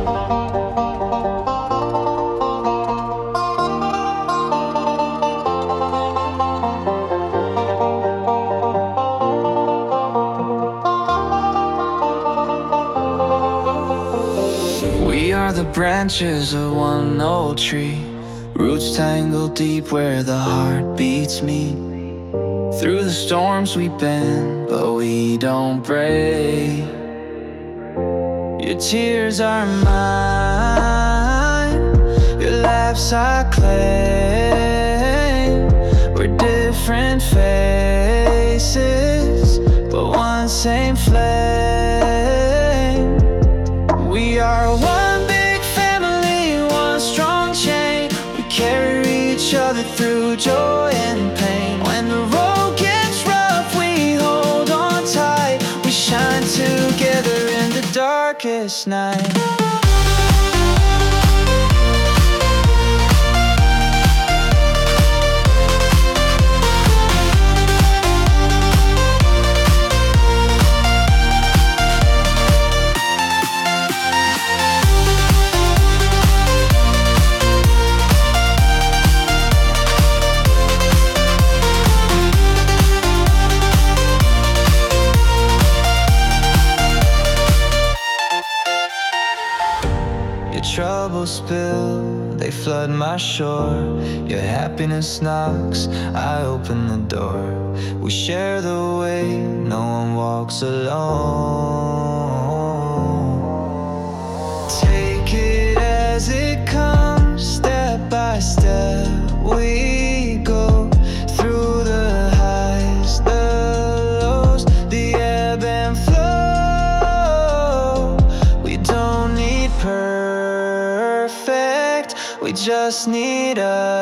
We are the branches of one old tree, roots tangled deep where the heart beats meet. Through the storms we bend, but we don't break. Your tears are mine, your laughs I claim. We're different faces, but one same flame. We are one big family, one strong chain. We carry each other through joy and pain. When the road gets rough, we hold on tight. We shine together in the darkest night. Your troubles spill, they flood my shore. Your happiness knocks, I open the door. We share the way, no one walks alone. Take it as it comes, step by step we go. Through the highs, the lows, the ebb and flow. We don't need perfect, we just need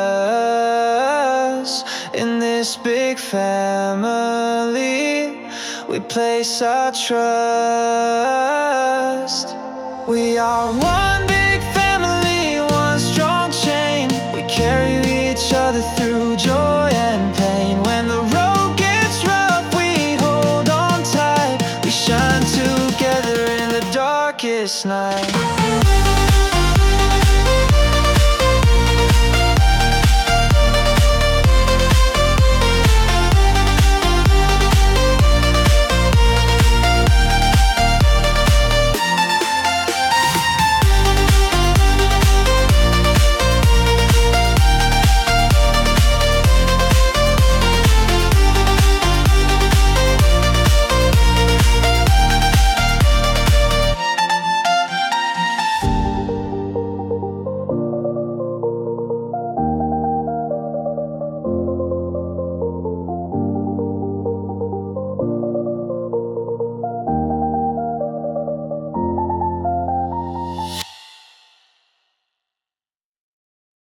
us. In this big family, we place our trust. We are one big family, one strong chain. We carry each other through joy and pain. When the road gets rough, we hold on tight. We shine together in the darkest night.